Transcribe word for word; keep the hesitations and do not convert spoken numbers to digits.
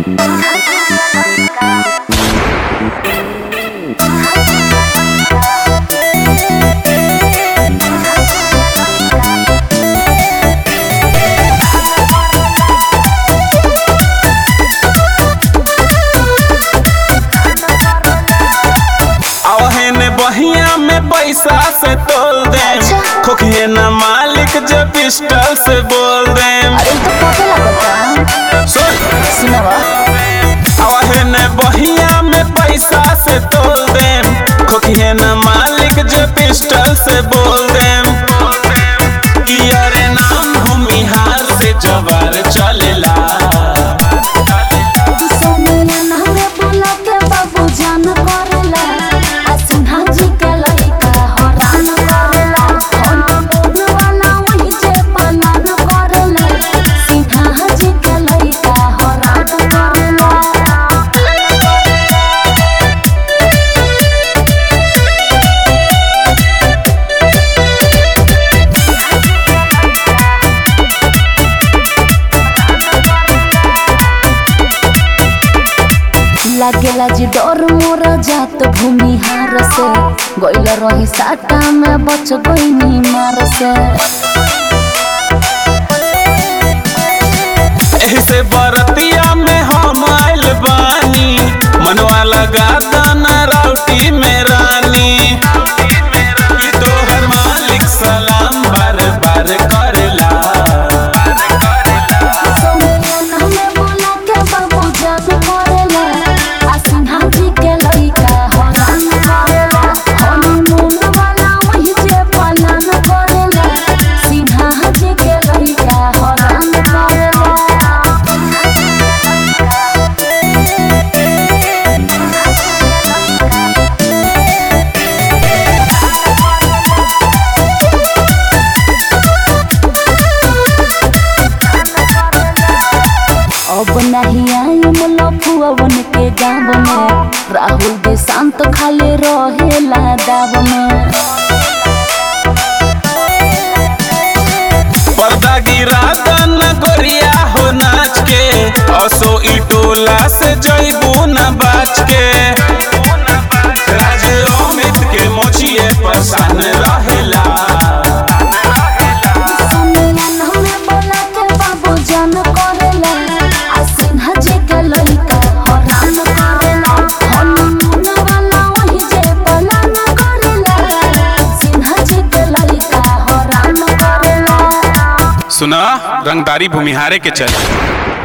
बहिया में पैसा से तोल दे, खोखिए न मालिक जो पिस्टल से बोल दे। अरे तो पता लगता सुन सुनवा आवाहे ने बहिया में पैसा से तोल दे, खोखिए न मालिक जो पिस्टल से बोल दे। कि अरे नाम भूमिहार से जवार चलेला। लागेला जी डर मोर जात भूमिहार से, गइल रही साटा में बच गइनी मार से। ऐसे बरतिया में हम आइल बानी, मनवा लगा दाना राउटी में रानी। कि तोहर मालिक सलाम बार बार करेला। अब नहीं आई लफुअन के गाँव में, राहुल देशांत खाली रहेला दाव में। पर्दा गिरा दन गोरिया हो नाच के, असो इटोला से जइबू न बाच के। राज अमित के मोचिए परेशान रहेला। सुना रंगदारी भूमिहारे के चल।